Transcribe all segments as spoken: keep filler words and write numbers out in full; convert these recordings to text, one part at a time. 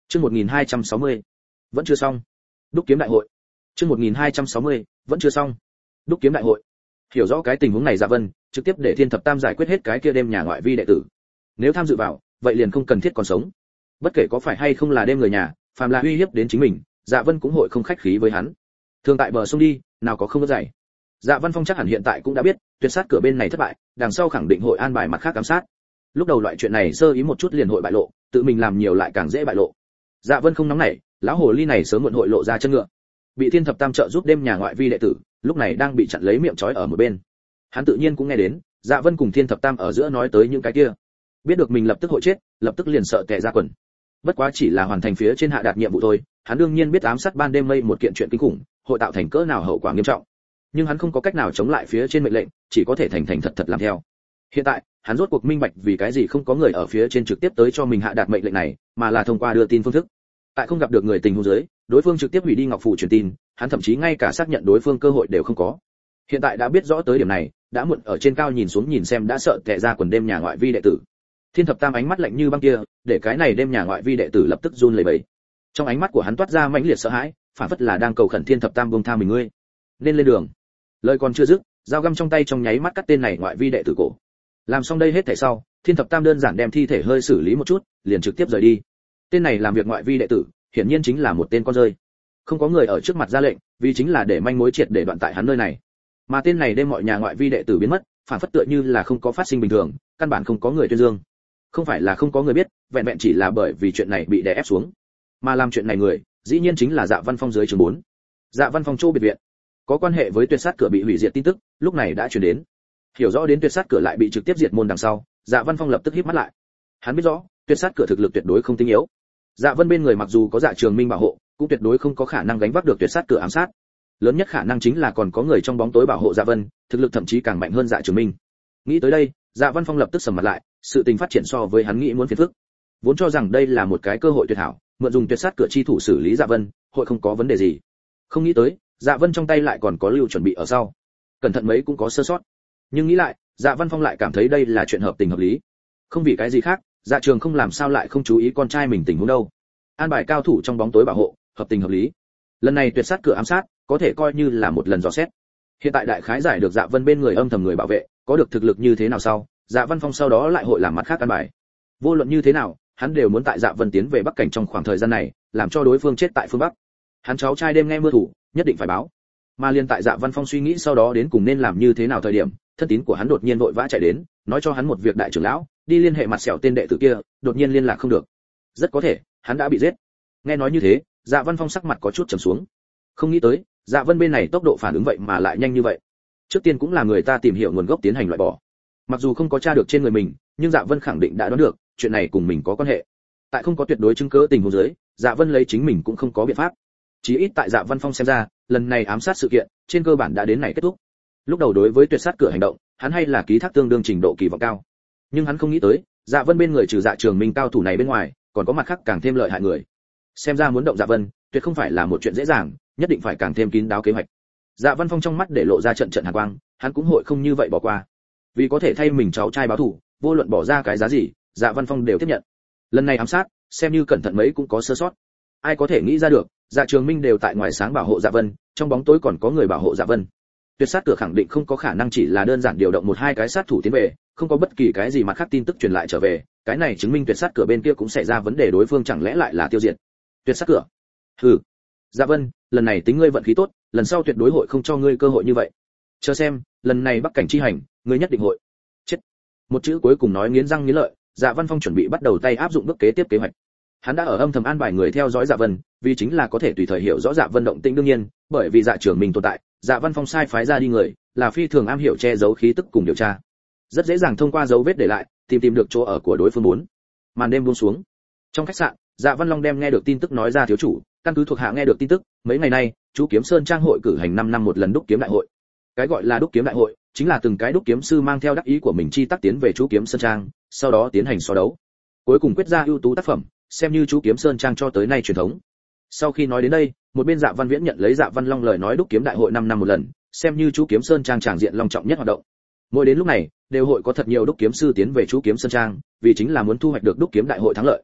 Chương một nghìn hai trăm sáu mươi, vẫn chưa xong. Đúc kiếm đại hội. Chương một nghìn hai trăm sáu mươi, vẫn chưa xong. Đúc kiếm đại hội. Hiểu rõ cái tình huống này Dạ Vân, trực tiếp để Thiên Thập Tam giải quyết hết cái kia đêm nhà ngoại vi đệ tử. Nếu tham dự vào, vậy liền không cần thiết còn sống. Bất kể có phải hay không là đêm người nhà, phàm là uy hiếp đến chính mình, Dạ Vân cũng hội không khách khí với hắn. Thường tại bờ sông đi, nào có không có dày. Dạ Văn Phong chắc hẳn hiện tại cũng đã biết, tuyệt sát cửa bên này thất bại, đằng sau khẳng định hội an bài mặt khác giám sát. Lúc đầu loại chuyện này sơ ý một chút liền hội bại lộ, tự mình làm nhiều lại càng dễ bại lộ. Dạ Vân không nóng nảy, lão hồ ly này sớm muộn hội lộ ra chân ngựa. Bị Thiên Thập Tam trợ giúp đêm nhà ngoại vi đệ tử, lúc này đang bị chặn lấy miệng trói ở một bên. Hắn tự nhiên cũng nghe đến, Dạ Vân cùng Thiên Thập Tam ở giữa nói tới những cái kia. Biết được mình lập tức hội chết, lập tức liền sợ tè ra quần. Bất quá chỉ là hoàn thành phía trên hạ đạt nhiệm vụ thôi, hắn đương nhiên biết ám sát ban đêm mây một kiện chuyện kinh khủng, hội tạo thành cỡ nào hậu quả nghiêm trọng. Nhưng hắn không có cách nào chống lại phía trên mệnh lệnh, chỉ có thể thành thành thật thật làm theo. Hiện tại, hắn rốt cuộc minh bạch vì cái gì không có người ở phía trên trực tiếp tới cho mình hạ đạt mệnh lệnh này, mà là thông qua đưa tin phương thức. Tại không gặp được người tình huống dưới, đối phương trực tiếp hủy đi ngọc phù truyền tin, hắn thậm chí ngay cả xác nhận đối phương cơ hội đều không có. Hiện tại đã biết rõ tới điểm này, đã muộn ở trên cao nhìn xuống nhìn xem đã sợ tè ra quần đêm nhà ngoại vi đệ tử. Thiên Thập Tam ánh mắt lạnh như băng kia, để cái này đêm nhà ngoại vi đệ tử lập tức run lẩy bẩy. Trong ánh mắt của hắn toát ra mãnh liệt sợ hãi, phản phất là đang cầu khẩn Thiên Thập Tam buông tha mình ngươi. Nên lên đường. Lời còn chưa dứt, dao găm trong tay trong nháy mắt cắt tên này ngoại vi đệ tử cổ. Làm xong đây hết thảy sau, Thiên Thập Tam đơn giản đem thi thể hơi xử lý một chút, liền trực tiếp rời đi. Tên này làm việc ngoại vi đệ tử, hiển nhiên chính là một tên con rơi. Không có người ở trước mặt ra lệnh, vì chính là để manh mối triệt để đoạn tại hắn nơi này. Mà tên này đem mọi nhà ngoại vi đệ tử biến mất, phản phất tựa như là không có phát sinh bình thường, căn bản không có người tuyên dương. Không phải là không có người biết, vẹn vẹn chỉ là bởi vì chuyện này bị đè ép xuống. Mà làm chuyện này người, dĩ nhiên chính là Dạ Văn Phong dưới trường bốn. Dạ Văn Phong Châu biệt viện. Có quan hệ với tuyệt sát cửa bị hủy diệt tin tức, lúc này đã truyền đến. Hiểu rõ đến tuyệt sát cửa lại bị trực tiếp diệt môn đằng sau, Dạ Văn Phong lập tức híp mắt lại. Hắn biết rõ, tuyệt sát cửa thực lực tuyệt đối không tinh yếu. Dạ Vân bên người mặc dù có Dạ Trường Minh bảo hộ, cũng tuyệt đối không có khả năng gánh vác được tuyệt sát cửa ám sát. Lớn nhất khả năng chính là còn có người trong bóng tối bảo hộ Dạ Vân, thực lực thậm chí càng mạnh hơn Dạ Trường Minh. Nghĩ tới đây, Dạ Văn Phong lập tức sầm mặt lại, sự tình phát triển so với hắn nghĩ muốn phiền phức. Vốn cho rằng đây là một cái cơ hội tuyệt hảo, mượn dùng tuyệt sát cửa chi thủ xử lý Dạ Vân, hội không có vấn đề gì. Không nghĩ tới, Dạ Vân trong tay lại còn có lưu chuẩn bị ở sau. Cẩn thận mấy cũng có sơ sót. Nhưng nghĩ lại, Dạ Văn Phong lại cảm thấy đây là chuyện hợp tình hợp lý. Không vì cái gì khác, Dạ Trường không làm sao lại không chú ý con trai mình tình huống đâu. An bài cao thủ trong bóng tối bảo hộ, hợp tình hợp lý. Lần này tuyệt sát cửa ám sát, có thể coi như là một lần dò xét. Hiện tại đại khái giải được Dạ Vân bên người âm thầm người bảo vệ, có được thực lực như thế nào sau, Dạ Văn Phong sau đó lại hội làm mặt khác an bài. Vô luận như thế nào, hắn đều muốn tại Dạ Vân tiến về Bắc Cảnh trong khoảng thời gian này, làm cho đối phương chết tại phương Bắc. Hắn cháu trai đêm nghe mưa thủ, nhất định phải báo. Mà liên tại Dạ Văn Phong suy nghĩ sau đó đến cùng nên làm như thế nào thời điểm, thân tín của hắn đột nhiên vội vã chạy đến, nói cho hắn một việc đại trưởng lão, đi liên hệ mặt sẹo tên đệ tử kia, đột nhiên liên lạc không được. Rất có thể, hắn đã bị giết. Nghe nói như thế, Dạ Văn Phong sắc mặt có chút trầm xuống. Không nghĩ tới, Dạ Vân bên này tốc độ phản ứng vậy mà lại nhanh như vậy. Trước tiên cũng là người ta tìm hiểu nguồn gốc tiến hành loại bỏ. Mặc dù không có tra được trên người mình, nhưng Dạ Vân khẳng định đã đoán được, chuyện này cùng mình có quan hệ. Tại không có tuyệt đối chứng cứ tình huống dưới, Dạ Vân lấy chính mình cũng không có biện pháp. Chí ít tại Dạ Văn Phong xem ra, lần này ám sát sự kiện, trên cơ bản đã đến này kết thúc. Lúc đầu đối với tuyệt sát cửa hành động, hắn hay là ký thác tương đương trình độ kỳ vọng cao. Nhưng hắn không nghĩ tới, Dạ Vân bên người trừ Dạ Trường Minh cao thủ này bên ngoài, còn có mặt khác càng thêm lợi hại người. Xem ra muốn động Dạ Vân, tuyệt không phải là một chuyện dễ dàng, nhất định phải càng thêm kín đáo kế hoạch. Dạ Văn Phong trong mắt để lộ ra trận trận hàn quang, hắn cũng hội không như vậy bỏ qua. Vì có thể thay mình cháu trai báo thù, vô luận bỏ ra cái giá gì, Dạ Văn Phong đều tiếp nhận. Lần này ám sát, xem như cẩn thận mấy cũng có sơ sót. Ai có thể nghĩ ra được, Dạ Trường Minh đều tại ngoài sáng bảo hộ Dạ Vân, trong bóng tối còn có người bảo hộ Dạ Vân. Tuyệt sát cửa khẳng định không có khả năng chỉ là đơn giản điều động một hai cái sát thủ tiến về, không có bất kỳ cái gì mặt khác tin tức truyền lại trở về, cái này chứng minh tuyệt sát cửa bên kia cũng xảy ra vấn đề, đối phương chẳng lẽ lại là tiêu diệt tuyệt sát cửa. Hừ, Dạ Vân, lần này tính ngươi vận khí tốt, lần sau tuyệt đối hội không cho ngươi cơ hội như vậy. Chờ xem, lần này Bắc Cảnh chi hành, ngươi nhất định hội chết. Một chữ cuối cùng nói nghiến răng nghiến lợi, Dạ Văn Phong chuẩn bị bắt đầu tay áp dụng bước kế tiếp kế hoạch. Hắn đã ở âm thầm an bài người theo dõi Dạ Vân, vì chính là có thể tùy thời hiểu rõ Dạ Vân động tĩnh, đương nhiên, bởi vì Dạ Trường Minh tồn tại, Dạ Văn Phong sai phái ra đi người, là phi thường am hiểu che giấu khí tức cùng điều tra. Rất dễ dàng thông qua dấu vết để lại, tìm tìm được chỗ ở của đối phương bốn. Màn đêm buông xuống. Trong khách sạn, Dạ Văn Long đem nghe được tin tức nói ra thiếu chủ, căn cứ thuộc hạ nghe được tin tức, mấy ngày nay, chú Kiếm Sơn Trang hội cử hành năm năm một lần đúc kiếm đại hội. Cái gọi là đúc kiếm đại hội, chính là từng cái đúc kiếm sư mang theo đắc ý của mình chi tác tiến về chú Kiếm Sơn Trang, sau đó tiến hành so đấu. Cuối cùng quyết ra ưu tú tác phẩm, xem như chú Kiếm Sơn Trang cho tới nay truyền thống. Sau khi nói đến đây, một bên Dạ Văn Viễn nhận lấy Dạ Văn Long lời nói đúc kiếm đại hội năm năm một lần, xem như chú Kiếm Sơn Trang tràng diện long trọng nhất hoạt động. Mỗi đến lúc này, đều hội có thật nhiều đúc kiếm sư tiến về chú Kiếm Sơn Trang, vì chính là muốn thu hoạch được đúc kiếm đại hội thắng lợi.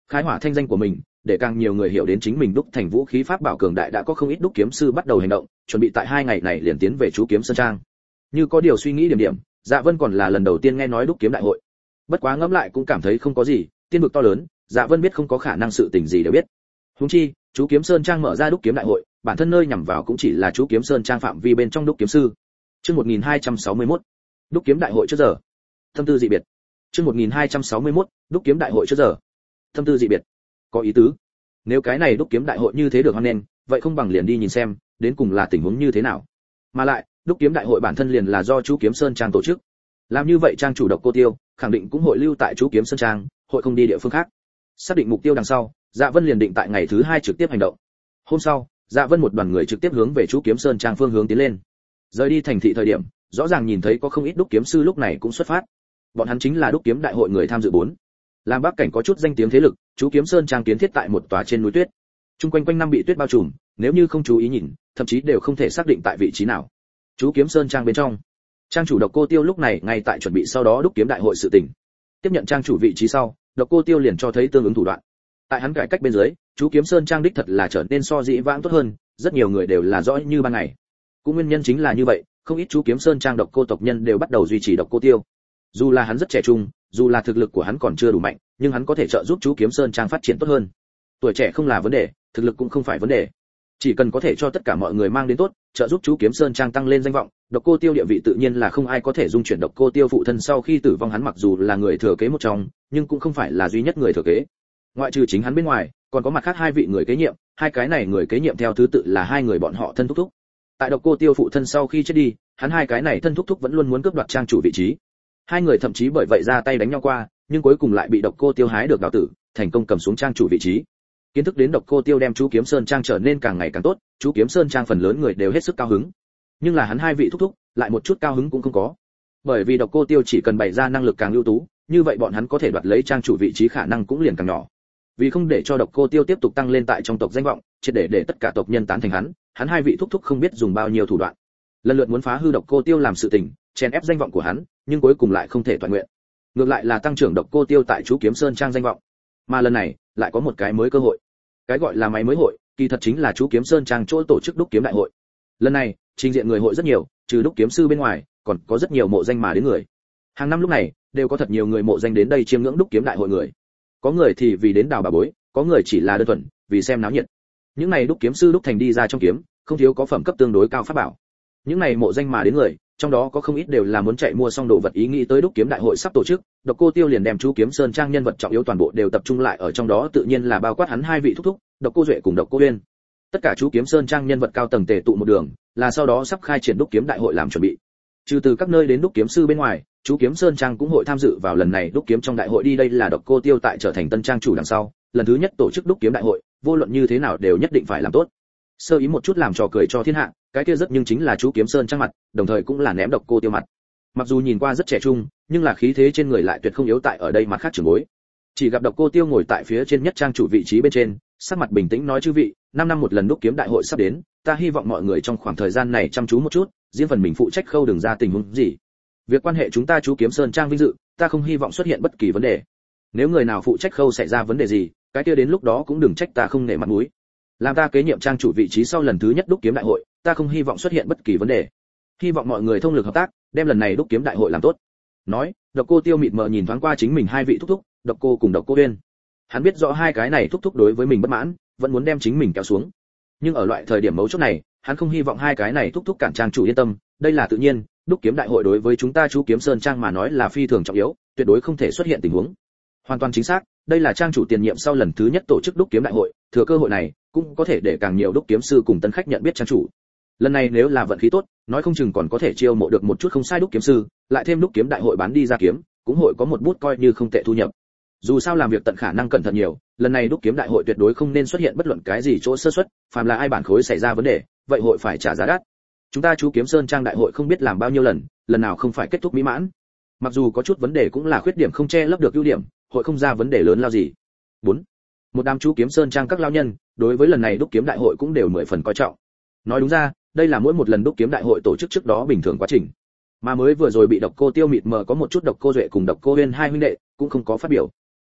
khai hỏa thanh danh của mình, để càng nhiều người hiểu đến chính mình đúc thành vũ khí pháp bảo cường đại. Đã có không ít đúc kiếm sư bắt đầu hành động, chuẩn bị tại hai ngày này liền tiến về chú kiếm sơn trang. Như có điều suy nghĩ điểm điểm, Dạ Vân còn là lần đầu tiên nghe nói đúc kiếm đại hội. Bất quá ngẫm lại cũng cảm thấy không có gì, tiên vực to lớn, Dạ Vân biết không có khả năng sự tình gì đều biết. Huống chi, chú kiếm sơn trang mở ra đúc kiếm đại hội, bản thân nơi nhằm vào cũng chỉ là chú kiếm sơn trang phạm vi bên trong đúc kiếm sư. Chương một nghìn hai trăm sáu mươi mốt, đúc kiếm đại hội trước giờ. Tâm tư dị biệt. Chương một nghìn hai trăm sáu mươi mốt, đúc kiếm đại hội trước giờ. Tâm tư dị biệt. Có ý tứ. Nếu cái này đúc kiếm đại hội như thế được hoan nghênh, vậy không bằng liền đi nhìn xem, đến cùng là tình huống như thế nào. Mà lại, đúc kiếm đại hội bản thân liền là do chú kiếm sơn trang tổ chức. Làm như vậy trang chủ Độc Cô Tiêu, khẳng định cũng hội lưu tại chú kiếm sơn trang, hội không đi địa phương khác. Xác định mục tiêu đằng sau, Dạ Vân liền định tại ngày thứ hai trực tiếp hành động. Hôm sau, Dạ Vân một đoàn người trực tiếp hướng về chú kiếm sơn trang phương hướng tiến lên. Rời đi thành thị thời điểm, rõ ràng nhìn thấy có không ít đúc kiếm sư lúc này cũng xuất phát. Bọn hắn chính là đúc kiếm đại hội người tham dự bốn. Làm Bắc cảnh có chút danh tiếng thế lực, chú kiếm sơn trang kiến thiết tại một tòa trên núi tuyết. Trung quanh quanh năm bị tuyết bao trùm, nếu như không chú ý nhìn, thậm chí đều không thể xác định tại vị trí nào. Chú kiếm sơn trang bên trong, trang chủ Độc Cô Tiêu lúc này ngay tại chuẩn bị sau đó đúc kiếm đại hội sự tình. Tiếp nhận trang chủ vị trí sau, Độc Cô Tiêu liền cho thấy tương ứng thủ đoạn. Tại hắn cải cách bên dưới, chú kiếm sơn trang đích thật là trở nên so dĩ vãng tốt hơn, rất nhiều người đều là rõ như ban ngày. Cũng nguyên nhân chính là như vậy, không ít chú kiếm sơn trang Độc Cô tộc nhân đều bắt đầu duy trì Độc Cô Tiêu. Dù là hắn rất trẻ trung, dù là thực lực của hắn còn chưa đủ mạnh, nhưng hắn có thể trợ giúp chú kiếm sơn trang phát triển tốt hơn. Tuổi trẻ không là vấn đề, thực lực cũng không phải vấn đề. Chỉ cần có thể cho tất cả mọi người mang đến tốt, trợ giúp chú kiếm sơn trang tăng lên danh vọng, Độc Cô Tiêu địa vị tự nhiên là không ai có thể dung chuyển. Độc Cô Tiêu phụ thân sau khi tử vong hắn mặc dù là người thừa kế một trong, nhưng cũng không phải là duy nhất người thừa kế. Ngoại trừ chính hắn bên ngoài, còn có mặt khác hai vị người kế nhiệm, hai cái này người kế nhiệm theo thứ tự là hai người bọn họ thân thúc thúc. Tại Độc Cô Tiêu phụ thân sau khi chết đi, hắn hai cái này thân thúc thúc vẫn luôn muốn cướp đoạt trang chủ vị trí. Hai người thậm chí bởi vậy ra tay đánh nhau qua, nhưng cuối cùng lại bị Độc Cô Tiêu hái được đào tử, thành công cầm xuống trang chủ vị trí. Kiến thức đến Độc Cô Tiêu đem chú kiếm sơn trang trở nên càng ngày càng tốt, chú kiếm sơn trang phần lớn người đều hết sức cao hứng. Nhưng là hắn hai vị thúc thúc, lại một chút cao hứng cũng không có. Bởi vì Độc Cô Tiêu chỉ cần bày ra năng lực càng ưu tú, như vậy bọn hắn có thể đoạt lấy trang chủ vị trí khả năng cũng liền càng nhỏ. Vì không để cho Độc Cô Tiêu tiếp tục tăng lên tại trong tộc danh vọng, triệt để để tất cả tộc nhân tán thành hắn, hắn hai vị thúc thúc không biết dùng bao nhiêu thủ đoạn, lần lượt muốn phá hư Độc Cô Tiêu làm sự tình, chèn ép danh vọng của hắn, nhưng cuối cùng lại không thể toàn nguyện. Ngược lại là tăng trưởng Độc Cô Tiêu tại chú kiếm sơn trang danh vọng. Mà lần này, lại có một cái mới cơ hội. Cái gọi là máy mới hội, kỳ thật chính là chú kiếm sơn trang chỗ tổ chức đúc kiếm đại hội. Lần này, trình diện người hội rất nhiều, trừ đúc kiếm sư bên ngoài, còn có rất nhiều mộ danh mà đến người. Hàng năm lúc này, đều có thật nhiều người mộ danh đến đây chiêm ngưỡng đúc kiếm đại hội người. Có người thì vì đến đào bà bối, có người chỉ là đơn thuần vì xem náo nhiệt. Những này đúc kiếm sư đúc thành đi ra trong kiếm, không thiếu có phẩm cấp tương đối cao pháp bảo. Những này mộ danh mà đến người, trong đó có không ít đều là muốn chạy mua xong đồ vật ý nghĩ tới đúc kiếm đại hội sắp tổ chức. Độc Cô Tiêu liền đem chú kiếm sơn trang nhân vật trọng yếu toàn bộ đều tập trung lại ở trong đó, tự nhiên là bao quát hắn hai vị thúc thúc, Độc Cô Duệ cùng Độc Cô Uyên. Tất cả chú kiếm sơn trang nhân vật cao tầng tề tụ một đường, là sau đó sắp khai triển đúc kiếm đại hội làm chuẩn bị. Trừ từ các nơi đến đúc kiếm sư bên ngoài, chú kiếm sơn trang cũng hội tham dự vào lần này đúc kiếm trong đại hội đi. Đây là Độc Cô Tiêu tại trở thành tân trang chủ đằng sau, lần thứ nhất tổ chức đúc kiếm đại hội, vô luận như thế nào đều nhất định phải làm tốt. Sơ ý một chút làm trò cười cho thiên hạ, cái kia rất nhưng chính là chú kiếm sơn trang mặt, đồng thời cũng là ném Độc Cô Tiêu mặt. Mặc dù nhìn qua rất trẻ trung, nhưng là khí thế trên người lại tuyệt không yếu tại ở đây mặt khác trưởng bối. Chỉ gặp Độc Cô Tiêu ngồi tại phía trên nhất trang chủ vị trí bên trên, sắc mặt bình tĩnh nói: chư vị, năm năm một lần đúc kiếm đại hội sắp đến, ta hy vọng mọi người trong khoảng thời gian này chăm chú một chút, riêng phần mình phụ trách khâu đừng ra tình huống gì. Việc quan hệ chúng ta chú kiếm sơn trang vinh dự, ta không hy vọng xuất hiện bất kỳ vấn đề. Nếu người nào phụ trách khâu xảy ra vấn đề gì, cái kia đến lúc đó cũng đừng trách ta không nể mặt mũi. Làm ta kế nhiệm trang chủ vị trí sau lần thứ nhất đúc kiếm đại hội, ta không hy vọng xuất hiện bất kỳ vấn đề. Hy vọng mọi người thông lực hợp tác, đem lần này đúc kiếm đại hội làm tốt. Nói, Độc Cô Tiêu mịt mờ nhìn thoáng qua chính mình hai vị thúc thúc, Độc Cô cùng Độc Cô Uyên. Hắn biết rõ hai cái này thúc thúc đối với mình bất mãn, vẫn muốn đem chính mình kéo xuống. Nhưng ở loại thời điểm mấu chốt này, hắn không hy vọng hai cái này thúc thúc cản trang chủ yên tâm, đây là tự nhiên, đúc kiếm đại hội đối với chúng ta chú kiếm sơn trang mà nói là phi thường trọng yếu, tuyệt đối không thể xuất hiện tình huống. Hoàn toàn chính xác, đây là trang chủ tiền nhiệm sau lần thứ nhất tổ chức đúc kiếm đại hội, thừa cơ hội này, cũng có thể để càng nhiều đúc kiếm sư cùng tân khách nhận biết trang chủ. Lần này nếu là vận khí tốt, nói không chừng còn có thể chiêu mộ được một chút không sai đúc kiếm sư, lại thêm đúc kiếm đại hội bán đi ra kiếm, cũng hội có một bút coi như không tệ thu nhập. Dù sao làm việc tận khả năng cẩn thận nhiều, lần này đúc kiếm đại hội tuyệt đối không nên xuất hiện bất luận cái gì chỗ sơ suất, phàm là ai bản khối xảy ra vấn đề, vậy hội phải trả giá đắt. Chúng ta chú kiếm sơn trang đại hội không biết làm bao nhiêu lần, lần nào không phải kết thúc mỹ mãn. Mặc dù có chút vấn đề cũng là khuyết điểm không che lấp được ưu điểm, hội không ra vấn đề lớn lao gì. bốn. Một đám chú kiếm sơn trang các lao nhân, đối với lần này đúc kiếm đại hội cũng đều mười phần coi trọng. Nói đúng ra, đây là mỗi một lần đúc kiếm đại hội tổ chức trước đó bình thường quá trình. Mà mới vừa rồi bị Độc Cô Tiêu mịt mờ có một chút Độc Cô Duệ cùng Độc Cô Uyên hai huynh đệ, cũng không có phát biểu.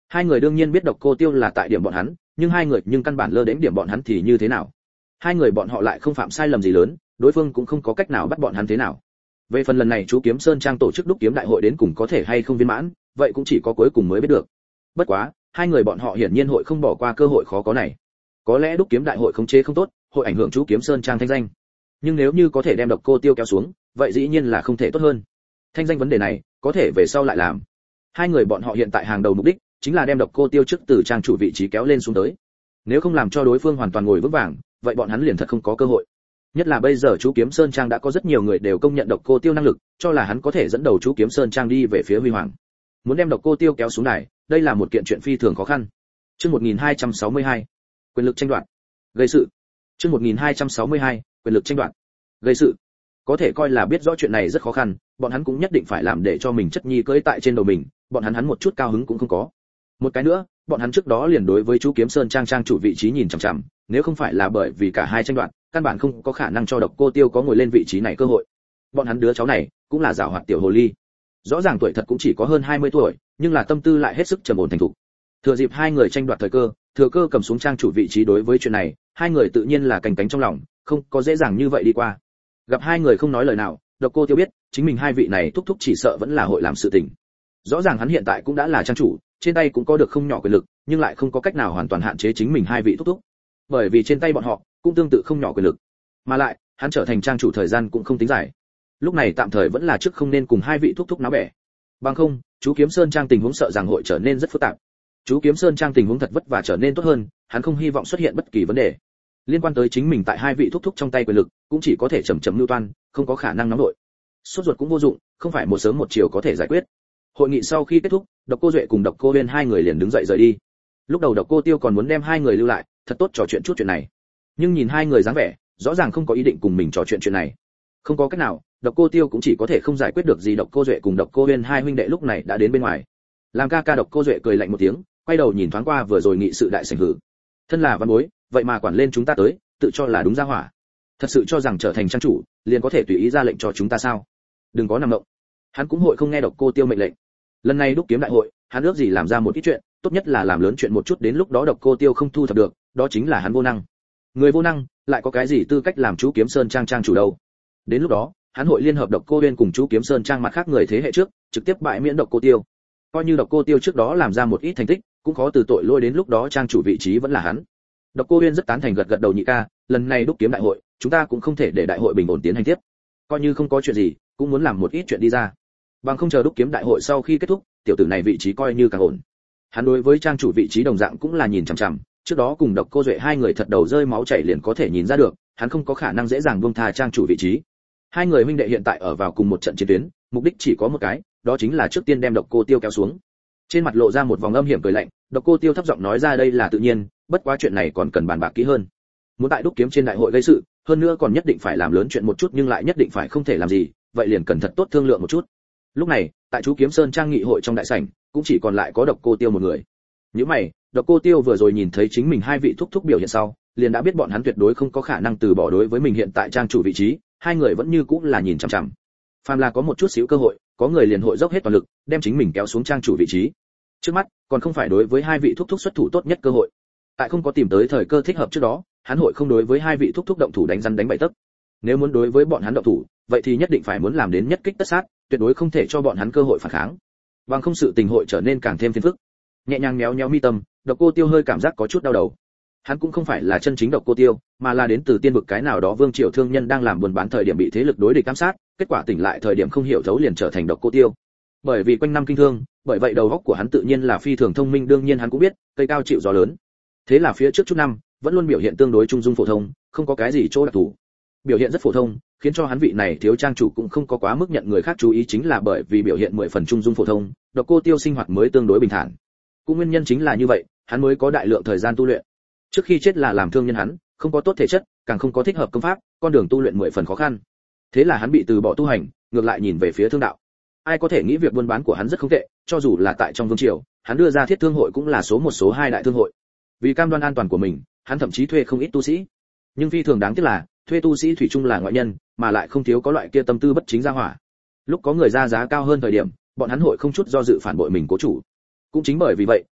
Hai người đương nhiên biết Độc Cô Tiêu là tại điểm bọn hắn, nhưng hai người nhưng căn bản lơ đến điểm bọn hắn thì như thế nào? Hai người bọn họ lại không phạm sai lầm gì lớn, đối phương cũng không có cách nào bắt bọn hắn thế nào. Về phần lần này chú Kiếm Sơn Trang tổ chức đúc kiếm đại hội đến cùng có thể hay không viên mãn, vậy cũng chỉ có cuối cùng mới biết được. Bất quá, hai người bọn họ hiển nhiên hội không bỏ qua cơ hội khó có này. Có lẽ đúc kiếm đại hội khống chế không tốt, hội ảnh hưởng chú Kiếm Sơn Trang thanh danh. Nhưng nếu như có thể đem Độc Cô Tiêu kéo xuống, vậy dĩ nhiên là không thể tốt hơn. Thanh danh vấn đề này, có thể về sau lại làm. Hai người bọn họ hiện tại hàng đầu mục đích chính là đem Độc Cô Tiêu trước từ trang chủ vị trí kéo lên xuống tới. Nếu không làm cho đối phương hoàn toàn ngồi vững vàng, vậy bọn hắn liền thật không có cơ hội. Nhất là bây giờ chú Kiếm Sơn Trang đã có rất nhiều người đều công nhận Độc Cô Tiêu năng lực, cho là hắn có thể dẫn đầu chú Kiếm Sơn Trang đi về phía huy hoàng. Muốn đem Độc Cô Tiêu kéo xuống đài, đây là một kiện chuyện phi thường khó khăn. Chương một nghìn hai trăm sáu mươi hai, quyền lực tranh đoạt, gây sự. Chương một nghìn hai trăm sáu mươi hai, quyền lực tranh đoạt, gây sự. Có thể coi là biết rõ chuyện này rất khó khăn, bọn hắn cũng nhất định phải làm để cho mình chất nhi cưỡi tại trên đầu mình, bọn hắn hắn một chút cao hứng cũng không có. Một cái nữa, bọn hắn trước đó liền đối với chú Kiếm Sơn Trang trang chủ vị trí nhìn chằm chằm, nếu không phải là bởi vì cả hai tranh đoạt, căn bản không có khả năng cho Độc Cô Tiêu có ngồi lên vị trí này cơ hội. Bọn hắn đứa cháu này cũng là giàu hoạt tiểu hồ ly. Rõ ràng tuổi thật cũng chỉ có hơn hai mươi tuổi, nhưng là tâm tư lại hết sức trầm ổn thành thục. Thừa dịp hai người tranh đoạt thời cơ, thừa cơ cầm xuống trang chủ vị trí đối với chuyện này, hai người tự nhiên là canh cánh trong lòng, không có dễ dàng như vậy đi qua. Gặp hai người không nói lời nào, Độc Cô Tiêu biết, chính mình hai vị này thúc thúc chỉ sợ vẫn là hội làm sự tình. Rõ ràng hắn hiện tại cũng đã là trang chủ, trên tay cũng có được không nhỏ quyền lực, nhưng lại không có cách nào hoàn toàn hạn chế chính mình hai vị thúc thúc. Bởi vì trên tay bọn họ cũng tương tự không nhỏ quyền lực. Mà lại, hắn trở thành trang chủ thời gian cũng không tính dài. Lúc này tạm thời vẫn là trước không nên cùng hai vị thúc thúc náo bẻ. Bằng không, chú Kiếm Sơn Trang tình huống sợ rằng hội trở nên rất phức tạp. Chú Kiếm Sơn Trang tình huống thật vất vả trở nên tốt hơn, hắn không hy vọng xuất hiện bất kỳ vấn đề. Liên quan tới chính mình tại hai vị thúc thúc trong tay quyền lực, cũng chỉ có thể chậm chậm lưu toan, không có khả năng nóng nổi. Sốt ruột cũng vô dụng, không phải một sớm một chiều có thể giải quyết. Hội nghị sau khi kết thúc, Độc Cô Duệ cùng Độc Cô Uyên hai người liền đứng dậy rời đi. Lúc đầu Độc Cô Tiêu còn muốn đem hai người lưu lại, thật tốt trò chuyện chút chuyện này. Nhưng nhìn hai người dáng vẻ, rõ ràng không có ý định cùng mình trò chuyện chuyện này. Không có cách nào, Độc Cô Tiêu cũng chỉ có thể không giải quyết được gì. Độc Cô Duệ cùng Độc Cô Uyên hai huynh đệ lúc này đã đến bên ngoài. Làm ca ca Độc Cô Duệ cười lạnh một tiếng, quay đầu nhìn thoáng qua vừa rồi nghị sự đại sảnh hử. Thân là văn bối, vậy mà quản lên chúng ta tới, tự cho là đúng ra hỏa. Thật sự cho rằng trở thành trang chủ, liền có thể tùy ý ra lệnh cho chúng ta sao? Đừng có nằm mộng. Hắn cũng hội không nghe Độc Cô Tiêu mệnh lệnh. Lần này đúc kiếm đại hội, hắn ước gì làm ra một ít chuyện, tốt nhất là làm lớn chuyện một chút, đến lúc đó Độc Cô Tiêu không thu thập được, đó chính là hắn vô năng. Người vô năng, lại có cái gì tư cách làm chú Kiếm Sơn Trang trang chủ đâu? Đến lúc đó, hắn hội liên hợp Độc Cô Uyên cùng chú Kiếm Sơn Trang mặt khác người thế hệ trước, trực tiếp bãi miễn Độc Cô Tiêu. Coi như Độc Cô Tiêu trước đó làm ra một ít thành tích, cũng khó từ tội lỗi đến lúc đó trang chủ vị trí vẫn là hắn. Độc Cô Uyên rất tán thành gật gật đầu, nhị ca, lần này đúc kiếm đại hội, chúng ta cũng không thể để đại hội bình ổn tiến hành tiếp. Coi như không có chuyện gì, cũng muốn làm một ít chuyện đi ra. Bằng không chờ đúc kiếm đại hội sau khi kết thúc, tiểu tử này vị trí coi như càng ổn. Hắn đối với trang chủ vị trí đồng dạng cũng là nhìn chằm chằm, trước đó cùng Độc Cô Duệ hai người thật đầu rơi máu chảy liền có thể nhìn ra được, hắn không có khả năng dễ dàng buông tha trang chủ vị trí. Hai người huynh đệ hiện tại ở vào cùng một trận chiến tuyến, mục đích chỉ có một cái, đó chính là trước tiên đem Độc Cô Tiêu kéo xuống. Trên mặt lộ ra một vòng âm hiểm cười lạnh, Độc Cô Tiêu thấp giọng nói ra đây là tự nhiên, bất quá chuyện này còn cần bàn bạc kỹ hơn. Muốn tại đúc kiếm trên đại hội gây sự, hơn nữa còn nhất định phải làm lớn chuyện một chút, nhưng lại nhất định phải không thể làm gì, vậy liền cần thật tốt thương lượng một chút. Lúc này, tại chú Kiếm Sơn Trang nghị hội trong đại sảnh, cũng chỉ còn lại có Độc Cô Tiêu một người. Như mày, Độc Cô Tiêu vừa rồi nhìn thấy chính mình hai vị thúc thúc biểu hiện sau, liền đã biết bọn hắn tuyệt đối không có khả năng từ bỏ đối với mình hiện tại trang chủ vị trí, hai người vẫn như cũng là nhìn chằm chằm. Phàm là có một chút xíu cơ hội, có người liền hội dốc hết toàn lực, đem chính mình kéo xuống trang chủ vị trí. Trước mắt, còn không phải đối với hai vị thúc thúc xuất thủ tốt nhất cơ hội. Tại không có tìm tới thời cơ thích hợp trước đó, hắn hội không đối với hai vị thúc thúc động thủ đánh rắn đánh bậy tấc. Nếu muốn đối với bọn hắn động thủ, vậy thì nhất định phải muốn làm đến nhất kích tất sát, tuyệt đối không thể cho bọn hắn cơ hội phản kháng. Bằng không sự tình hội trở nên càng thêm phiền phức. Nhẹ nhàng méo méo mi tâm, Độc Cô Tiêu hơi cảm giác có chút đau đầu. Hắn cũng không phải là chân chính Độc Cô Tiêu, mà là đến từ tiên vực cái nào đó vương triều thương nhân đang làm buôn bán thời điểm bị thế lực đối địch ám sát, kết quả tỉnh lại thời điểm không hiểu thấu liền trở thành Độc Cô Tiêu. Bởi vì quanh năm kinh thương, bởi vậy đầu óc của hắn tự nhiên là phi thường thông minh, đương nhiên hắn cũng biết, cây cao chịu gió lớn. Thế là phía trước chút năm, vẫn luôn biểu hiện tương đối trung dung phổ thông, không có cái gì chỗ đặc thù. Biểu hiện rất phổ thông, khiến cho hắn vị này thiếu trang chủ cũng không có quá mức nhận người khác chú ý, chính là bởi vì biểu hiện mười phần trung dung phổ thông, Độc Cô Tiêu sinh hoạt mới tương đối bình thản. Cũng nguyên nhân chính là như vậy, hắn mới có đại lượng thời gian tu luyện. Trước khi chết là làm thương nhân hắn, không có tốt thể chất, càng không có thích hợp công pháp, con đường tu luyện mười phần khó khăn. Thế là hắn bị từ bỏ tu hành, ngược lại nhìn về phía thương đạo. Ai có thể nghĩ việc buôn bán của hắn rất không tệ, cho dù là tại trong vương triều, hắn đưa ra thiết thương hội cũng là số một số hai đại thương hội. Vì cam đoan an toàn của mình, hắn thậm chí thuê không ít tu sĩ. Nhưng phi thường đáng tiếc là, thuê tu sĩ thủy chung là ngoại nhân, mà lại không thiếu có loại kia tâm tư bất chính ra hỏa. Lúc có người ra giá cao hơn thời điểm, bọn hắn hội không chút do dự phản bội mình cố chủ. Cũng chính bởi vì vậy,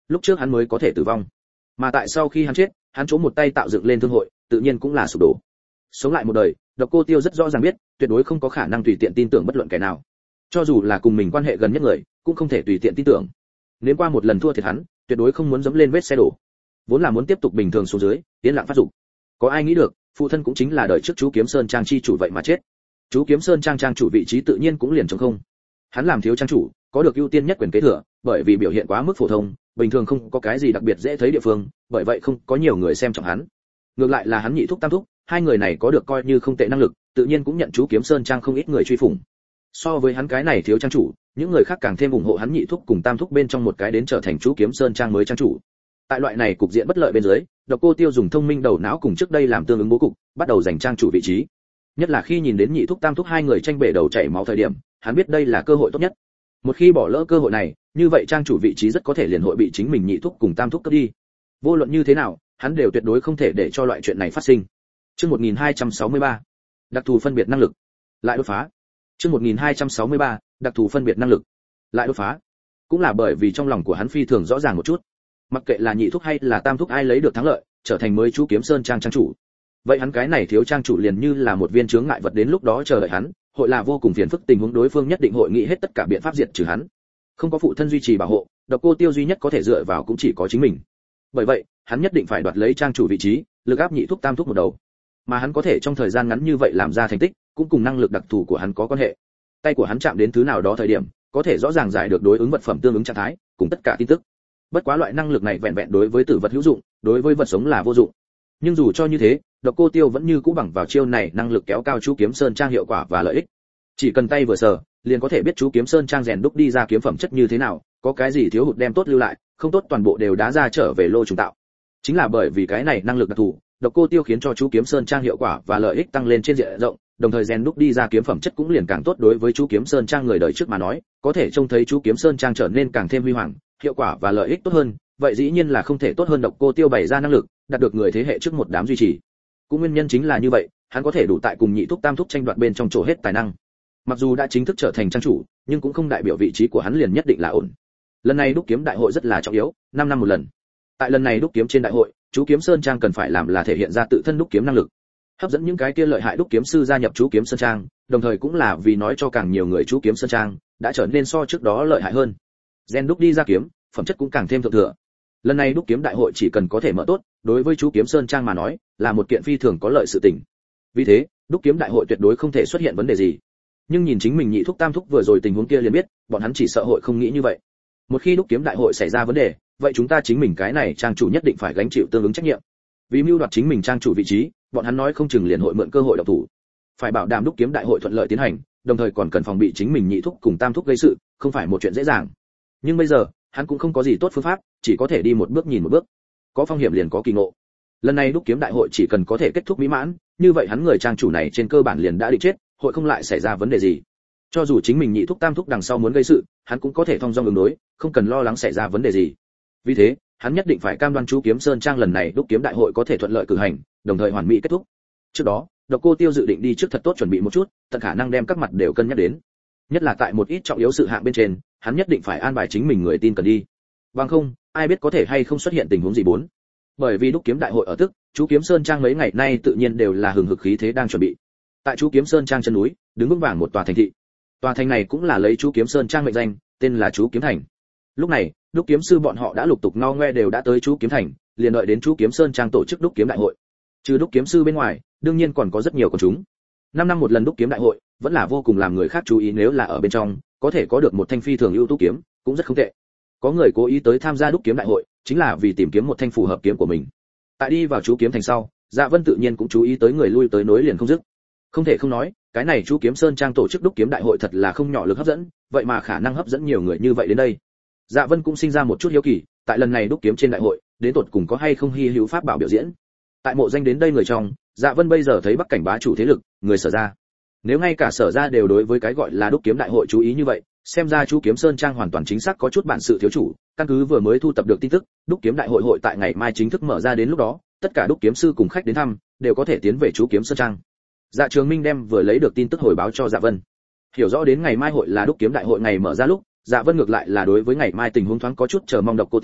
lúc trước hắn mới có thể tử vong. Mà tại sau khi hắn chết, hắn chỗ một tay tạo dựng lên thương hội, tự nhiên cũng là sụp đổ. Sống lại một đời, Độc Cô Tiêu rất rõ ràng biết, tuyệt đối không có khả năng tùy tiện tin tưởng bất luận kẻ nào. Cho dù là cùng mình quan hệ gần nhất người, cũng không thể tùy tiện tin tưởng. Nếu qua một lần thua thiệt hắn, tuyệt đối không muốn dẫm lên vết xe đổ. Vốn là muốn tiếp tục bình thường xuống dưới, tiến lặng phát dục. Có ai nghĩ được, phụ thân cũng chính là đời trước chú Kiếm Sơn Trang chi chủ vậy mà chết. Chú Kiếm Sơn Trang trang chủ vị trí tự nhiên cũng liền trống không. Hắn làm thiếu trang chủ, có được ưu tiên nhất quyền kế thừa, bởi vì biểu hiện quá mức phổ thông, bình thường không có cái gì đặc biệt dễ thấy địa phương, bởi vậy không có nhiều người xem trọng hắn. Ngược lại là hắn nhị thúc tam thúc, hai người này có được coi như không tệ năng lực, tự nhiên cũng nhận chú Kiếm Sơn Trang không ít người truy phủng. So với hắn cái này thiếu trang chủ, những người khác càng thêm ủng hộ hắn nhị thúc cùng tam thúc bên trong một cái đến trở thành chú Kiếm Sơn Trang mới trang chủ. Tại loại này cục diện bất lợi bên dưới, Độc Cô Tiêu dùng thông minh đầu não cùng trước đây làm tương ứng bố cục, bắt đầu giành trang chủ vị trí. Nhất là khi nhìn đến nhị thúc tam thúc hai người tranh bể đầu chảy máu thời điểm, hắn biết đây là cơ hội tốt nhất. Một khi bỏ lỡ cơ hội này, như vậy trang chủ vị trí rất có thể liền hội bị chính mình nhị thúc cùng tam thúc cướp đi. Vô luận như thế nào, hắn đều tuyệt đối không thể để cho loại chuyện này phát sinh. Chương một nghìn hai trăm sáu mươi ba, đặc thù phân biệt năng lực, lại đột phá. Chương một nghìn hai trăm sáu mươi ba, đặc thù phân biệt năng lực, lại đột phá. Cũng là bởi vì trong lòng của hắn phi thường rõ ràng một chút. Mặc kệ là nhị thúc hay là tam thúc ai lấy được thắng lợi, trở thành mới chú Kiếm Sơn Trang trang chủ. Vậy hắn cái này thiếu trang chủ liền như là một viên chướng ngại vật, đến lúc đó chờ đợi hắn, hội là vô cùng phiền phức, tình huống đối phương nhất định hội nghĩ hết tất cả biện pháp diệt trừ hắn. Không có phụ thân duy trì bảo hộ, Độc Cô Tiêu duy nhất có thể dựa vào cũng chỉ có chính mình. Bởi vậy, hắn nhất định phải đoạt lấy trang chủ vị trí, lực áp nhị thúc tam thúc một đầu. Mà hắn có thể trong thời gian ngắn như vậy làm ra thành tích, cũng cùng năng lực đặc thù của hắn có quan hệ. Tay của hắn chạm đến thứ nào đó thời điểm, có thể rõ ràng giải được đối ứng vật phẩm tương ứng trạng thái, cùng tất cả tin tức. Bất quá loại năng lực này vẹn vẹn đối với tử vật hữu dụng, đối với vật sống là vô dụng. Nhưng dù cho như thế, Độc Cô Tiêu vẫn như cũ bằng vào chiêu này năng lực kéo cao chú Kiếm Sơn Trang hiệu quả và lợi ích. Chỉ cần tay vừa sờ, liền có thể biết chú Kiếm Sơn Trang rèn đúc đi ra kiếm phẩm chất như thế nào, có cái gì thiếu hụt đem tốt lưu lại, không tốt toàn bộ đều đá ra trở về lô trùng tạo. Chính là bởi vì cái này năng lực đặc thù, Độc Cô Tiêu khiến cho chú Kiếm Sơn Trang hiệu quả và lợi ích tăng lên trên diện rộng, đồng thời rèn đúc đi ra kiếm phẩm chất cũng liền càng tốt. Đối với chú Kiếm Sơn Trang người đời trước mà nói, có thể trông thấy chú Kiếm Sơn Trang trở nên càng thêm huy hoàng, hiệu quả và lợi ích tốt hơn, vậy dĩ nhiên là không thể tốt hơn Độc Cô Tiêu bày ra năng lực, đạt được người thế hệ trước một đám duy trì. Cũng nguyên nhân chính là như vậy, hắn có thể đủ tại cùng nhị thúc tam thúc tranh đoạt bên trong chỗ hết tài năng. Mặc dù đã chính thức trở thành trang chủ, nhưng cũng không đại biểu vị trí của hắn liền nhất định là ổn. Lần này đúc kiếm đại hội rất là trọng yếu, năm năm một lần. Tại lần này đúc kiếm trên đại hội, chú Kiếm Sơn Trang cần phải làm là thể hiện ra tự thân đúc kiếm năng lực, hấp dẫn những cái kia lợi hại đúc kiếm sư gia nhập chú Kiếm Sơn Trang, đồng thời cũng là vì nói cho càng nhiều người chú Kiếm Sơn Trang đã trở nên so trước đó lợi hại hơn. Gen đúc đi ra kiếm, phẩm chất cũng càng thêm thượng thừa. Lần này đúc kiếm đại hội chỉ cần có thể mở tốt, đối với chú Kiếm Sơn Trang mà nói, là một kiện phi thường có lợi sự tình. Vì thế, đúc kiếm đại hội tuyệt đối không thể xuất hiện vấn đề gì. Nhưng nhìn chính mình nhị thúc tam thúc vừa rồi tình huống kia liền biết, bọn hắn chỉ sợ hội không nghĩ như vậy. Một khi đúc kiếm đại hội xảy ra vấn đề, vậy chúng ta chính mình cái này trang chủ nhất định phải gánh chịu tương ứng trách nhiệm. Vì mưu đoạt chính mình trang chủ vị trí, bọn hắn nói không chừng liền hội mượn cơ hội động thủ. Phải bảo đảm đúc kiếm đại hội thuận lợi tiến hành, đồng thời còn cần phòng bị chính mình nhị thúc cùng tam thúc gây sự, không phải một chuyện dễ dàng. Nhưng bây giờ, hắn cũng không có gì tốt phương pháp, chỉ có thể đi một bước nhìn một bước. Có phong hiểm liền có kỳ ngộ. Lần này đúc kiếm đại hội chỉ cần có thể kết thúc mỹ mãn, như vậy hắn người trang chủ này trên cơ bản liền đã định chết, hội không lại xảy ra vấn đề gì. Cho dù chính mình nhị thúc tam thúc đằng sau muốn gây sự, hắn cũng có thể thông dong ứng đối, không cần lo lắng xảy ra vấn đề gì. Vì thế, hắn nhất định phải cam đoan chú Kiếm Sơn Trang lần này đúc kiếm đại hội có thể thuận lợi cử hành, đồng thời hoàn mỹ kết thúc. Trước đó, Độc Cô Tiêu dự định đi trước thật tốt chuẩn bị một chút, tận khả năng đem các mặt đều cân nhắc đến. Nhất là tại một ít trọng yếu sự hạng bên trên, hắn nhất định phải an bài chính mình người tin cần đi. Bằng không, ai biết có thể hay không xuất hiện tình huống gì bốn. Bởi vì đúc kiếm đại hội ở tức, chú Kiếm Sơn Trang mấy ngày nay tự nhiên đều là hừng hực khí thế đang chuẩn bị. Tại chú Kiếm Sơn Trang chân núi, đứng vững vàng một tòa thành thị. Tòa thành này cũng là lấy chú Kiếm Sơn Trang mệnh danh, tên là chú Kiếm Thành. Lúc này, đúc kiếm sư bọn họ đã lục tục ngao ngoe đều đã tới chú Kiếm Thành, liền đợi đến chú Kiếm Sơn Trang tổ chức đúc kiếm đại hội. Trừ đúc kiếm sư bên ngoài, đương nhiên còn có rất nhiều quần chúng. Năm năm một lần đúc kiếm đại hội, vẫn là vô cùng làm người khác chú ý, nếu là ở bên trong, có thể có được một thanh phi thường ưu tú kiếm, cũng rất không tệ. Có người cố ý tới tham gia đúc kiếm đại hội, chính là vì tìm kiếm một thanh phù hợp kiếm của mình. Tại đi vào chú Kiếm Thành sau, Dạ Vân tự nhiên cũng chú ý tới người lui tới nối liền không dứt. Không thể không nói, cái này chú Kiếm Sơn Trang tổ chức đúc kiếm đại hội thật là không nhỏ lực hấp dẫn, vậy mà khả năng hấp dẫn nhiều người như vậy đến đây. Dạ Vân cũng sinh ra một chút hiếu kỳ, tại lần này đúc kiếm trên đại hội, đến tột cùng có hay không hy hữu pháp bảo biểu diễn. Tại mộ danh đến đây người trong, Dạ Vân bây giờ thấy Bắc Cảnh bá chủ thế lực, người Sở gia. Nếu ngay cả Sở gia đều đối với cái gọi là đúc kiếm đại hội chú ý như vậy, xem ra chú Kiếm Sơn Trang hoàn toàn chính xác có chút bản sự thiếu chủ. Căn cứ vừa mới thu tập được tin tức, đúc kiếm đại hội hội tại ngày mai chính thức mở ra, đến lúc đó, tất cả đúc kiếm sư cùng khách đến thăm đều có thể tiến về chú Kiếm Sơn Trang. Dạ Trường Minh đem vừa lấy được tin tức hồi báo cho Dạ Vân. Hiểu rõ đến ngày mai hội là đúc kiếm đại hội ngày mở ra lúc, Dạ Vân ngược lại là đối với ngày mai tình huống thoáng có chút chờ mong. Độc Cô Tiêu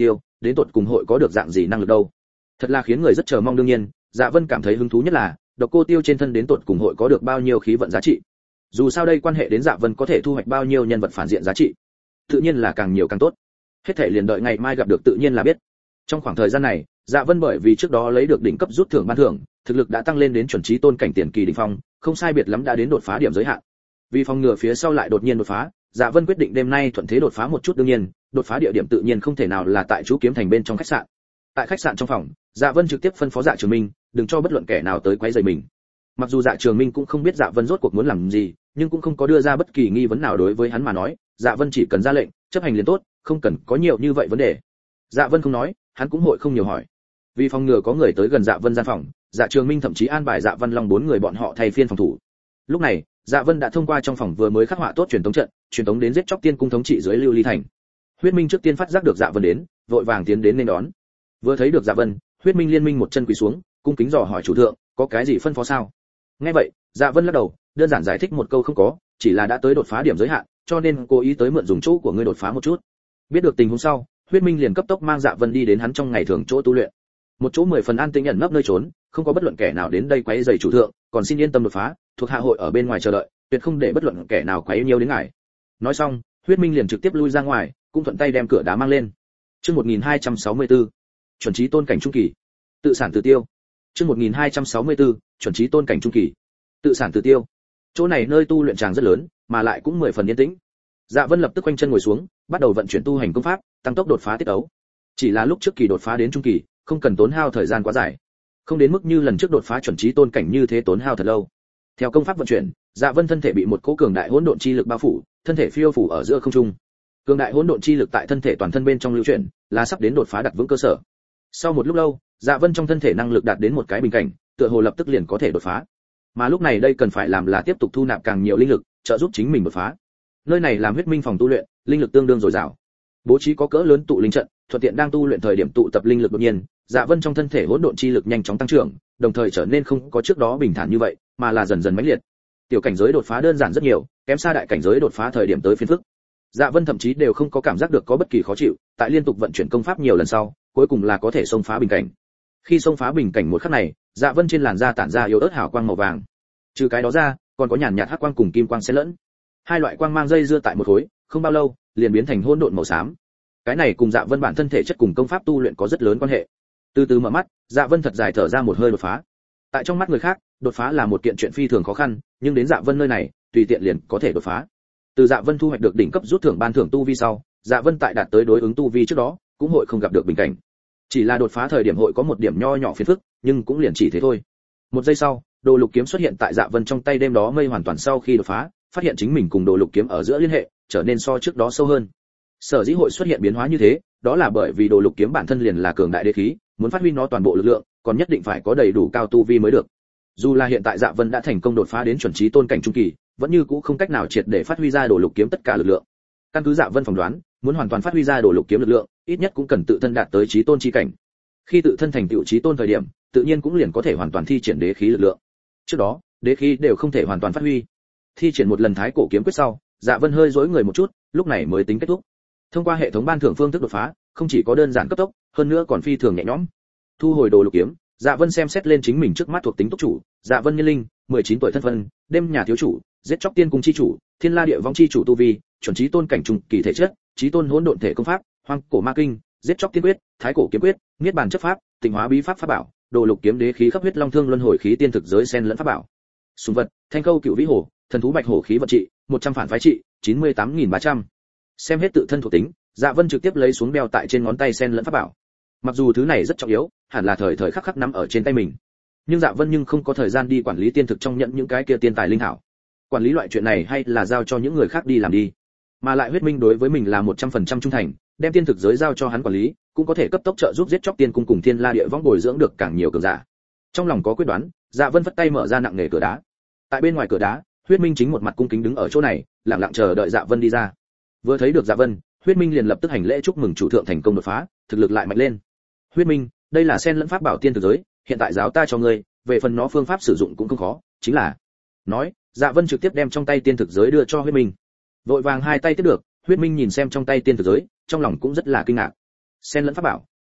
đến tột cùng hội có được dạng gì năng lực đâu. Thật là khiến người rất chờ mong. Đương nhiên, Dạ Vân cảm thấy hứng thú nhất là Độc Cô Tiêu trên thân đến tột cùng hội có được bao nhiêu khí vận giá trị. Dù sao đây quan hệ đến Dạ Vân có thể thu hoạch bao nhiêu nhân vật phản diện giá trị. Tự nhiên là càng nhiều càng tốt. Hết thảy liền đợi ngày mai gặp được tự nhiên là biết. Trong khoảng thời gian này, Dạ Vân bởi vì trước đó lấy được đỉnh cấp rút thưởng ban thưởng, thực lực đã tăng lên đến chuẩn chí tôn cảnh tiền kỳ đỉnh phong, không sai biệt lắm đã đến đột phá điểm giới hạn. Vì phòng ngừa phía sau lại đột nhiên đột phá, Dạ Vân quyết định đêm nay thuận thế đột phá một chút. Đương nhiên, đột phá địa điểm tự nhiên không thể nào là tại Chú Kiếm Thành bên trong khách sạn. Tại khách sạn trong phòng, Dạ Vân trực tiếp phân phó Dạ Trường Minh, đừng cho bất luận kẻ nào tới quấy rầy mình. Mặc dù Dạ Trường Minh cũng không biết Dạ Vân rốt cuộc muốn làm gì, nhưng cũng không có đưa ra bất kỳ nghi vấn nào đối với hắn mà nói, Dạ Vân chỉ cần ra lệnh, chấp hành liền tốt, không cần có nhiều như vậy vấn đề. Dạ Vân không nói, hắn cũng hội không nhiều hỏi. Vì phòng ngừa có người tới gần Dạ Vân gian phòng, Dạ Trường Minh thậm chí an bài Dạ Văn Long bốn người bọn họ thay phiên phòng thủ. Lúc này, Dạ Vân đã thông qua trong phòng vừa mới khắc họa tốt truyền tống trận, truyền tống đến giết chóc tiên cung thống trị dưới Lưu Ly thành. Huyết Minh trước tiên phát giác được Dạ Vân đến, vội vàng tiến đến nên đón. Vừa thấy được Dạ Vân, Huyết Minh liên minh một chân quỳ xuống, cung kính dò hỏi chủ thượng, có cái gì phân phó sao? Nghe vậy, Dạ Vân lắc đầu, đơn giản giải thích một câu không có, chỉ là đã tới đột phá điểm giới hạn, cho nên cố ý tới mượn dùng chỗ của ngươi đột phá một chút. Biết được tình huống sau, Huyết Minh liền cấp tốc mang Dạ Vân đi đến hắn trong ngày thường chỗ tu luyện. Một chỗ mười phần an tĩnh ẩn nấp nơi trốn, không có bất luận kẻ nào đến đây quấy rầy chủ thượng, còn xin yên tâm đột phá, thuộc hạ hội ở bên ngoài chờ đợi, tuyệt không để bất luận kẻ nào quấy nhiễu đến ngài. Nói xong, Huyết Minh liền trực tiếp lui ra ngoài, cũng thuận tay đem cửa đá mang lên. Chương một nghìn hai trăm sáu mươi tư, chuẩn chí tôn cảnh trung kỳ. Tự sản tự tiêu. Chương một nghìn hai trăm sáu mươi tư, chuẩn chí tôn cảnh trung kỳ. Tự sản tự tiêu. Chỗ này nơi tu luyện tràng rất lớn, mà lại cũng mười phần yên tĩnh. Dạ Vân lập tức quanh chân ngồi xuống, bắt đầu vận chuyển tu hành công pháp, tăng tốc đột phá tiết ấu. Chỉ là lúc trước kỳ đột phá đến trung kỳ, không cần tốn hao thời gian quá dài, không đến mức như lần trước đột phá chuẩn chí tôn cảnh như thế tốn hao thật lâu. Theo công pháp vận chuyển, Dạ Vân thân thể bị một cỗ cường đại hỗn độn chi lực bao phủ, thân thể phiêu phủ ở giữa không trung. Cường đại hỗn độn chi lực tại thân thể toàn thân bên trong lưu chuyển, là sắp đến đột phá đặt vững cơ sở. Sau một lúc lâu, Dạ Vân trong thân thể năng lực đạt đến một cái bình cảnh, tựa hồ lập tức liền có thể đột phá. Mà lúc này đây cần phải làm là tiếp tục thu nạp càng nhiều linh lực, trợ giúp chính mình đột phá. Nơi này làm Huyết Minh phòng tu luyện, linh lực tương đương dồi dào. Bố trí có cỡ lớn tụ linh trận, thuận tiện đang tu luyện thời điểm tụ tập linh lực đột nhiên, Dạ Vân trong thân thể hỗn độn chi lực nhanh chóng tăng trưởng, đồng thời trở nên không có trước đó bình thản như vậy, mà là dần dần mãnh liệt. Tiểu cảnh giới đột phá đơn giản rất nhiều, kém xa đại cảnh giới đột phá thời điểm tới phiền phức. Dạ Vân thậm chí đều không có cảm giác được có bất kỳ khó chịu, tại liên tục vận chuyển công pháp nhiều lần sau, cuối cùng là có thể xông phá bình cảnh. Khi xông phá bình cảnh một khắc này, Dạ Vân trên làn da tản ra yếu ớt hào quang màu vàng. Trừ cái đó ra, còn có nhàn nhạt hắc quang cùng kim quang xen lẫn. Hai loại quang mang dây dưa tại một khối, không bao lâu, liền biến thành hỗn độn màu xám. Cái này cùng Dạ Vân bản thân thể chất cùng công pháp tu luyện có rất lớn quan hệ. Từ từ mở mắt, Dạ Vân thật dài thở ra một hơi đột phá. Tại trong mắt người khác, đột phá là một kiện chuyện phi thường khó khăn, nhưng đến Dạ Vân nơi này, tùy tiện liền có thể đột phá. Từ Dạ Vân thu hoạch được đỉnh cấp rút thưởng ban thưởng tu vi sau, Dạ Vân tại đạt tới đối ứng tu vi trước đó, cũng hội không gặp được bình cảnh. Chỉ là đột phá thời điểm hội có một điểm nho nhỏ phiền phức, nhưng cũng liền chỉ thế thôi. Một giây sau, Đồ Lục kiếm xuất hiện tại Dạ Vân trong tay, đêm đó mây hoàn toàn sau khi đột phá, phát hiện chính mình cùng Đồ Lục kiếm ở giữa liên hệ, trở nên so trước đó sâu hơn. Sở dĩ hội xuất hiện biến hóa như thế, đó là bởi vì Đồ Lục kiếm bản thân liền là cường đại đế khí, muốn phát huy nó toàn bộ lực lượng, còn nhất định phải có đầy đủ cao tu vi mới được. Dù là hiện tại Dạ Vân đã thành công đột phá đến chuẩn chí tôn cảnh trung kỳ, vẫn như cũ không cách nào triệt để phát huy ra Đồ Lục kiếm tất cả lực lượng. Căn cứ Dạ Vân phỏng đoán, muốn hoàn toàn phát huy ra Đồ Lục kiếm lực lượng, ít nhất cũng cần tự thân đạt tới chí tôn chi cảnh. Khi tự thân thành tựu chí tôn thời điểm, tự nhiên cũng liền có thể hoàn toàn thi triển đế khí lực lượng. Trước đó, đế khí đều không thể hoàn toàn phát huy. Thi triển một lần Thái Cổ kiếm quyết sau, Dạ Vân hơi rối người một chút, lúc này mới tính kết thúc. Thông qua hệ thống ban thưởng phương thức đột phá, không chỉ có đơn giản cấp tốc, hơn nữa còn phi thường nhẹ nhõm. Thu hồi Đồ Lục kiếm, Dạ Vân xem xét lên chính mình trước mắt thuộc tính túc chủ, Dạ Vân Nhiên Linh, mười chín tuổi thân phận, đêm nhà thiếu chủ, giết chóc tiên cung chi chủ, thiên la địa vong chi chủ tu vi, chuẩn chí tôn cảnh trung kỳ thể chất, chí tôn hỗn độn thể công pháp, hoang cổ ma kinh, giết chóc tiên quyết, thái cổ kiếm quyết, niết bàn chấp pháp, tịnh hóa bí pháp pháp bảo, Đồ Lục kiếm đế khí khắp huyết long thương luân hồi khí tiên thực giới sen lẫn pháp bảo. Sùng vật, thanh câu cựu vĩ hổ, thần thú bạch hổ khí vận trị, một trăm phản phái trị, chín mươi tám nghìn ba trăm. Xem hết tự thân thuộc tính, Dạ Vân trực tiếp lấy xuống đeo tại trên ngón tay sen lẫn pháp bảo. Mặc dù thứ này rất trọng yếu, hẳn là thời thời khắc khắc nắm ở trên tay mình, nhưng Dạ Vân nhưng không có thời gian đi quản lý tiên thực trong nhận những cái kia tiên tài linh thảo. Quản lý loại chuyện này hay là giao cho những người khác đi làm đi. Mà lại Huyết Minh đối với mình là một trăm phần trăm trung thành, đem tiên thực giới giao cho hắn quản lý, cũng có thể cấp tốc trợ giúp giết chóc tiên cung cùng thiên la địa võng bồi dưỡng được càng nhiều cường giả. Trong lòng có quyết đoán, Dạ Vân vất tay mở ra nặng nề cửa đá. Tại bên ngoài cửa đá, Huyết Minh chính một mặt cung kính đứng ở chỗ này, lặng lặng chờ đợi Dạ Vân đi ra. Vừa thấy được Dạ Vân, Huyết Minh liền lập tức hành lễ chúc mừng chủ thượng thành công đột phá, thực lực lại mạnh lên. Huyết Minh, đây là sen lẫn pháp bảo tiên thực giới, hiện tại giáo ta cho ngươi, về phần nó phương pháp sử dụng cũng không khó, chính là. Nói, Dạ Vân trực tiếp đem trong tay tiên thực giới đưa cho Huyết Minh. Vội vàng hai tay tiếp được, Huyết Minh nhìn xem trong tay tiên thực giới, trong lòng cũng rất là kinh ngạc. Sen lẫn pháp bảo,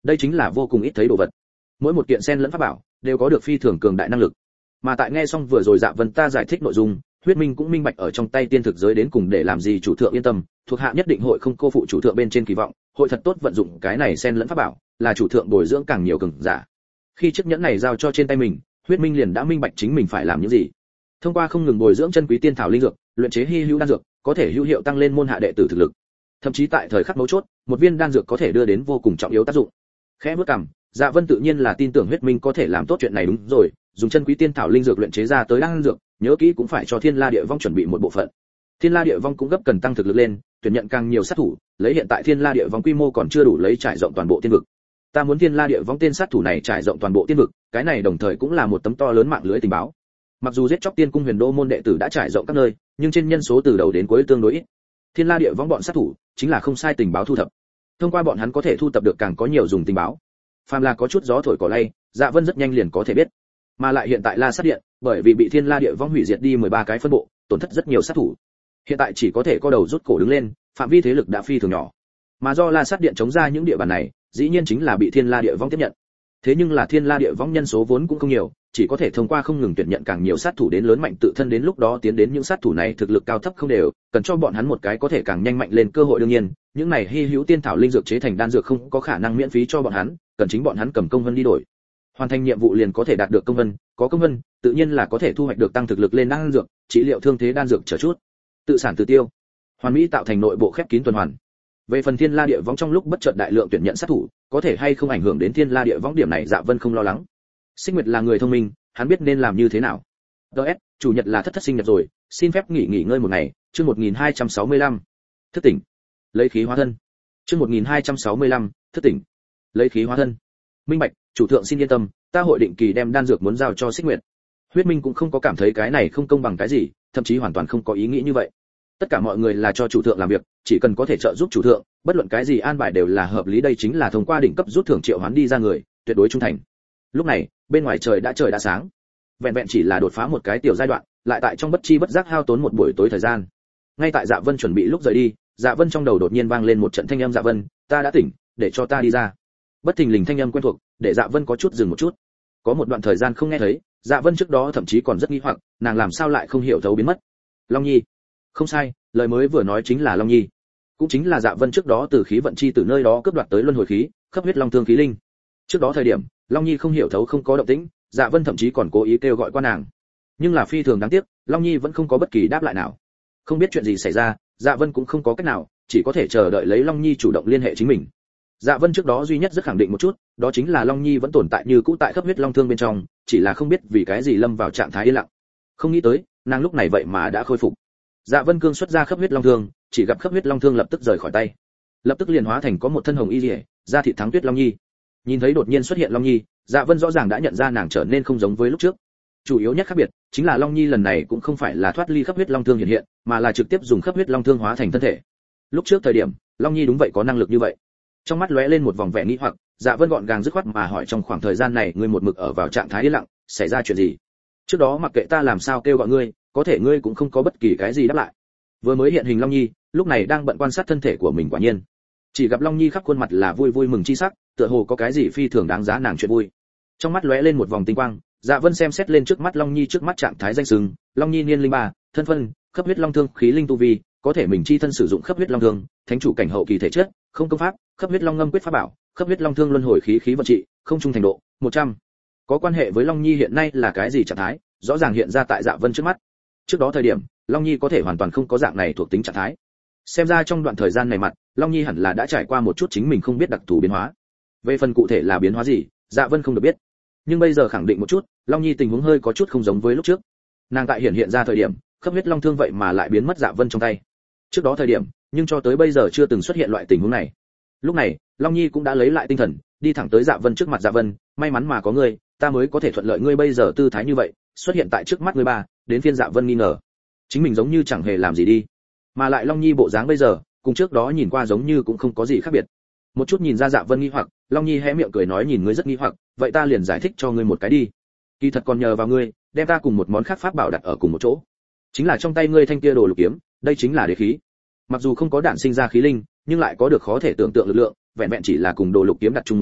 đây chính là vô cùng ít thấy đồ vật. Mỗi một kiện sen lẫn pháp bảo đều có được phi thường cường đại năng lực. Mà tại nghe xong vừa rồi Dạ Vân ta giải thích nội dung, Huyết Minh cũng minh bạch ở trong tay tiên thực giới đến cùng để làm gì chủ thượng yên tâm, thuộc hạ nhất định hội không cô phụ chủ thượng bên trên kỳ vọng, hội thật tốt vận dụng cái này sen lẫn pháp bảo, là chủ thượng bồi dưỡng càng nhiều cường giả. Khi chiếc nhẫn này giao cho trên tay mình, Huyết Minh liền đã minh bạch chính mình phải làm những gì. Thông qua không ngừng bồi dưỡng chân quý tiên thảo linh dược, luyện chế hy hữu đan dược, có thể hữu hiệu tăng lên môn hạ đệ tử thực lực. Thậm chí tại thời khắc mấu chốt, một viên đan dược có thể đưa đến vô cùng trọng yếu tác dụng. Khẽ bước cằm, Dạ Vân tự nhiên là tin tưởng Huyết Minh có thể làm tốt chuyện này đúng rồi, dùng chân quý tiên thảo linh dược luyện chế ra tới đan dược, nhớ kỹ cũng phải cho Thiên La Địa Vong chuẩn bị một bộ phận. Thiên La Địa Vong cũng gấp cần tăng thực lực lên, tuyển nhận càng nhiều sát thủ, lấy hiện tại Thiên La Địa Vong quy mô còn chưa đủ lấy trải rộng toàn bộ tiên vực. Ta muốn Thiên La Địa Vong tên sát thủ này trải rộng toàn bộ tiên vực, cái này đồng thời cũng là một tấm to lớn mạng lưới tình báo. Mặc dù giết chóc tiên cung huyền đô môn đệ tử đã trải rộng các nơi, nhưng trên nhân số từ đầu đến cuối tương đối ít. Thiên La Địa Vong bọn sát thủ chính là không sai tình báo thu thập. Thông qua bọn hắn có thể thu thập được càng có nhiều dùng tình báo. Phàm là có chút gió thổi cỏ lay, Dạ Vân rất nhanh liền có thể biết. Mà lại hiện tại La Sát Điện, bởi vì bị Thiên La Địa Vong hủy diệt đi mười ba cái phân bộ, tổn thất rất nhiều sát thủ. Hiện tại chỉ có thể co đầu rút cổ đứng lên, phạm vi thế lực đã phi thường nhỏ. Mà do La Sát Điện chống ra những địa bàn này, dĩ nhiên chính là bị Thiên La Địa Vong tiếp nhận. Thế nhưng là Thiên La Địa Vong nhân số vốn cũng không nhiều, chỉ có thể thông qua không ngừng tuyển nhận càng nhiều sát thủ đến lớn mạnh tự thân, đến lúc đó tiến đến những sát thủ này thực lực cao thấp không đều, cần cho bọn hắn một cái có thể càng nhanh mạnh lên cơ hội. Đương nhiên, những này hy hữu tiên thảo linh dược chế thành đan dược không có khả năng miễn phí cho bọn hắn, cần chính bọn hắn cầm công vân đi đổi. Hoàn thành nhiệm vụ liền có thể đạt được công vân, có công vân, tự nhiên là có thể thu hoạch được tăng thực lực lên đan dược, trị liệu thương thế đan dược chờ chút. Tự sản tự tiêu, hoàn mỹ tạo thành nội bộ khép kín tuần hoàn. Về phần Thiên La Địa Vong trong lúc bất chợt đại lượng tuyển nhận sát thủ, có thể hay không ảnh hưởng đến Thiên La Địa Vong điểm này Dạ Vân không lo lắng. Xích Nguyệt là người thông minh, hắn biết nên làm như thế nào. đê ét, chủ nhật là thất thất sinh nhật rồi, xin phép nghỉ nghỉ ngơi một ngày, chương một nghìn hai trăm sáu mươi lăm. Thức tỉnh. Lấy khí hóa thân. Chương một nghìn hai trăm sáu mươi lăm, thức tỉnh. Lấy khí hóa thân. Minh bạch, chủ thượng xin yên tâm, ta hội định kỳ đem đan dược muốn giao cho Xích Nguyệt. Huyết Minh cũng không có cảm thấy cái này không công bằng cái gì, thậm chí hoàn toàn không có ý nghĩ như vậy. Tất cả mọi người là cho chủ thượng làm việc, chỉ cần có thể trợ giúp chủ thượng, bất luận cái gì an bài đều là hợp lý, đây chính là thông qua đỉnh cấp rút thưởng triệu hoán đi ra người, tuyệt đối trung thành. Lúc này, bên ngoài trời đã trời đã sáng. Vẹn vẹn chỉ là đột phá một cái tiểu giai đoạn, lại tại trong bất chi bất giác hao tốn một buổi tối thời gian. Ngay tại Dạ Vân chuẩn bị lúc rời đi, Dạ Vân trong đầu đột nhiên vang lên một trận thanh âm. Dạ Vân, ta đã tỉnh, để cho ta đi ra. Bất thình lình thanh âm quen thuộc, để Dạ Vân có chút dừng một chút. Có một đoạn thời gian không nghe thấy, Dạ Vân trước đó thậm chí còn rất nghi hoặc, nàng làm sao lại không hiểu thấu biến mất. Long Nhi. Không sai, lời mới vừa nói chính là Long Nhi. Cũng chính là Dạ Vân trước đó từ khí vận chi từ nơi đó cướp đoạt tới luân hồi khí, khắp huyết long thương khí linh. Trước đó thời điểm, Long Nhi không hiểu thấu không có động tĩnh, Dạ Vân thậm chí còn cố ý kêu gọi qua nàng. Nhưng là phi thường đáng tiếc, Long Nhi vẫn không có bất kỳ đáp lại nào. Không biết chuyện gì xảy ra, Dạ Vân cũng không có cách nào, chỉ có thể chờ đợi lấy Long Nhi chủ động liên hệ chính mình. Dạ Vân trước đó duy nhất rất khẳng định một chút, đó chính là Long Nhi vẫn tồn tại như cũ tại khắp huyết long thương bên trong, chỉ là không biết vì cái gì lâm vào trạng thái yên lặng. Không nghĩ tới, nàng lúc này vậy mà đã khôi phục. Dạ Vân cương xuất ra khắp huyết long thương, chỉ gặp khắp huyết long thương lập tức rời khỏi tay, lập tức liền hóa thành có một thân hồng y liễu, da thịt thắng tuyết Long Nhi. Nhìn thấy đột nhiên xuất hiện Long Nhi, Dạ Vân rõ ràng đã nhận ra nàng trở nên không giống với lúc trước. Chủ yếu nhất khác biệt chính là Long Nhi lần này cũng không phải là thoát ly khắp huyết long thương hiện hiện, mà là trực tiếp dùng khắp huyết long thương hóa thành thân thể. Lúc trước thời điểm, Long Nhi đúng vậy có năng lực như vậy. Trong mắt lóe lên một vòng vẻ nghi hoặc, Dạ Vân gọn gàng dứt khoát mà hỏi, trong khoảng thời gian này ngươi một mực ở vào trạng thái yên lặng, xảy ra chuyện gì? Trước đó mặc kệ ta làm sao kêu gọi ngươi, có thể ngươi cũng không có bất kỳ cái gì đáp lại. Vừa mới hiện hình Long Nhi, lúc này đang bận quan sát thân thể của mình, quả nhiên chỉ gặp Long Nhi khắp khuôn mặt là vui vui mừng chi sắc, tựa hồ có cái gì phi thường đáng giá nàng chuyện vui. Trong mắt lóe lên một vòng tinh quang, Dạ Vân xem xét lên trước mắt Long Nhi trước mắt trạng thái danh xưng, Long Nhi niên linh ba, thân phân, khắp huyết long thương khí linh tu vi, có thể mình chi thân sử dụng khắp huyết long thương, thánh chủ cảnh hậu kỳ thể chất, không công pháp, khắp huyết long ngâm quyết pháp bảo, khắp huyết long thương luân hồi khí khí vận trị, không trung thành độ, một trăm. Có quan hệ với Long Nhi hiện nay là cái gì trạng thái, rõ ràng hiện ra tại Dạ Vân trước mắt. Trước đó thời điểm, Long Nhi có thể hoàn toàn không có dạng này thuộc tính trạng thái. Xem ra trong đoạn thời gian này mặt, Long Nhi hẳn là đã trải qua một chút chính mình không biết đặc thù biến hóa. Về phần cụ thể là biến hóa gì, Dạ Vân không được biết. Nhưng bây giờ khẳng định một chút, Long Nhi tình huống hơi có chút không giống với lúc trước. Nàng tại hiện hiện ra thời điểm, khắp huyết long thương vậy mà lại biến mất Dạ Vân trong tay. Trước đó thời điểm, nhưng cho tới bây giờ chưa từng xuất hiện loại tình huống này. Lúc này, Long Nhi cũng đã lấy lại tinh thần, đi thẳng tới Dạ Vân trước mặt. Dạ Vân, may mắn mà có ngươi, ta mới có thể thuận lợi ngươi bây giờ tư thái như vậy, xuất hiện tại trước mắt ngươi ba, đến phiên Dạ Vân nghi ngờ. Chính mình giống như chẳng hề làm gì đi, mà lại Long Nhi bộ dáng bây giờ, cùng trước đó nhìn qua giống như cũng không có gì khác biệt. Một chút nhìn ra Dạ Vân nghi hoặc, Long Nhi hé miệng cười nói, nhìn ngươi rất nghi hoặc, vậy ta liền giải thích cho ngươi một cái đi. Kỳ thật còn nhờ vào ngươi, đem ta cùng một món khác pháp bảo đặt ở cùng một chỗ. Chính là trong tay ngươi thanh kia đồ lục kiếm, đây chính là đế khí. Mặc dù không có đạn sinh ra khí linh, nhưng lại có được khó thể tưởng tượng lực lượng, vẹn vẹn chỉ là cùng đồ lục kiếm đặt chung một chỗ,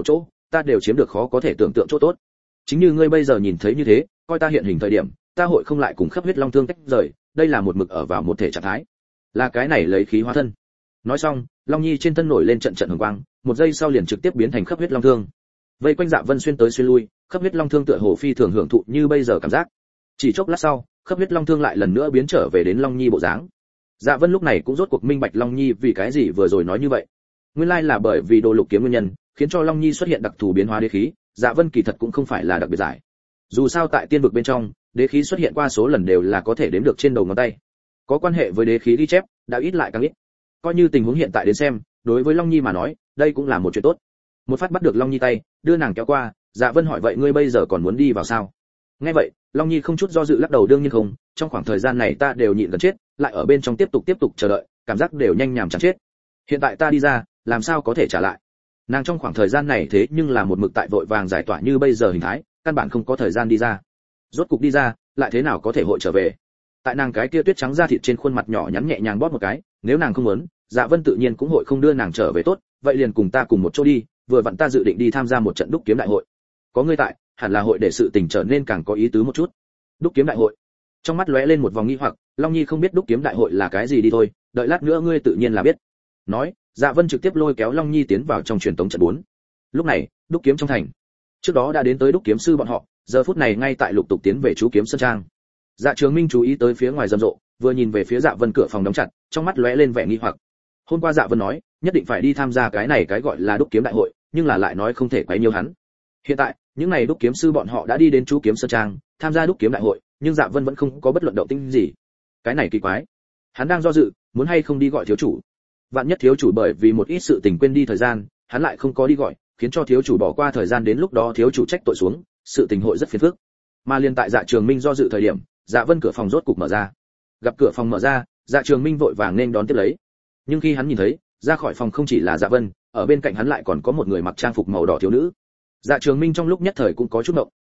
ta đều chiếm được khó có thể tưởng tượng chỗ tốt. Chính như ngươi bây giờ nhìn thấy như thế, coi ta hiện hình thời điểm, ta hội không lại cùng khắp huyết long thương tách rời, đây là một mực ở vào một thể trạng thái, là cái này lấy khí hóa thân. Nói xong, Long Nhi trên thân nổi lên trận trận hồng quang, một giây sau liền trực tiếp biến thành khắp huyết long thương. Vây quanh Dạ Vân xuyên tới xuyên lui, khắp huyết long thương tựa hồ phi thường hưởng thụ như bây giờ cảm giác. Chỉ chốc lát sau, khắp huyết long thương lại lần nữa biến trở về đến Long Nhi bộ dáng. Dạ Vân lúc này cũng rốt cuộc minh bạch Long Nhi vì cái gì vừa rồi nói như vậy. Nguyên lai là bởi vì đồ lục kiếm nguyên nhân, khiến cho Long Nhi xuất hiện đặc thù biến hóa đế khí, Dạ Vân kỳ thật cũng không phải là đặc biệt giải. Dù sao tại tiên vực bên trong, đế khí xuất hiện qua số lần đều là có thể đếm được trên đầu ngón tay. Có quan hệ với đế khí ghi chép, đã ít lại càng ít. Coi như tình huống hiện tại đến xem, đối với Long Nhi mà nói, đây cũng là một chuyện tốt. Một phát bắt được Long Nhi tay, đưa nàng kéo qua, Dạ Vân hỏi vậy ngươi bây giờ còn muốn đi vào sao? Nghe vậy, Long Nhi không chút do dự lắc đầu đương nhiên không, trong khoảng thời gian này ta đều nhịn gần chết, lại ở bên trong tiếp tục tiếp tục chờ đợi, cảm giác đều nhanh nhảm chẳng chết. Hiện tại ta đi ra, làm sao có thể trả lại? Nàng trong khoảng thời gian này thế nhưng là một mực tại vội vàng giải tỏa như bây giờ hình thái, căn bản không có thời gian đi ra. Rốt cục đi ra, lại thế nào có thể hội trở về? Tại nàng cái kia tuyết trắng da thịt trên khuôn mặt nhỏ nhắn nhẹ nhàng bóp một cái, nếu nàng không muốn, Dạ Vân tự nhiên cũng hội không đưa nàng trở về tốt, vậy liền cùng ta cùng một chỗ đi, vừa vặn ta dự định đi tham gia một trận đúc kiếm đại hội. Có ngươi tại, hẳn là hội để sự tình trở nên càng có ý tứ một chút. Đúc kiếm đại hội. Trong mắt lóe lên một vòng nghi hoặc, Long Nhi không biết đúc kiếm đại hội là cái gì đi thôi, đợi lát nữa ngươi tự nhiên là biết. Nói, Dạ Vân trực tiếp lôi kéo Long Nhi tiến vào trong truyền tống trận bốn. Lúc này, đúc kiếm trong thành. Trước đó đã đến tới đúc kiếm sư bọn họ, giờ phút này ngay tại lục tục tiến về chú kiếm sơn trang. Dạ Trường Minh chú ý tới phía ngoài rầm rộ, vừa nhìn về phía Dạ Vân cửa phòng đóng chặt, trong mắt lóe lên vẻ nghi hoặc. Hôm qua Dạ Vân nói, nhất định phải đi tham gia cái này cái gọi là đúc kiếm đại hội, nhưng là lại nói không thể quấy nhiễu hắn. Hiện tại, những này đúc kiếm sư bọn họ đã đi đến chú kiếm sơn trang, tham gia đúc kiếm đại hội, nhưng Dạ Vân vẫn không có bất luận động tĩnh gì. Cái này kỳ quái. Hắn đang do dự, muốn hay không đi gọi thiếu chủ. Vạn nhất thiếu chủ bởi vì một ít sự tình quên đi thời gian, hắn lại không có đi gọi, khiến cho thiếu chủ bỏ qua thời gian đến lúc đó thiếu chủ trách tội xuống, sự tình hội rất phiền phức. Mà liên tại Dạ Trường Minh do dự thời điểm, Dạ Vân cửa phòng rốt cục mở ra. Gặp cửa phòng mở ra, Dạ Trường Minh vội vàng nên đón tiếp lấy. Nhưng khi hắn nhìn thấy, ra khỏi phòng không chỉ là Dạ Vân, ở bên cạnh hắn lại còn có một người mặc trang phục màu đỏ thiếu nữ. Dạ Trường Minh trong lúc nhất thời cũng có chút ngộng.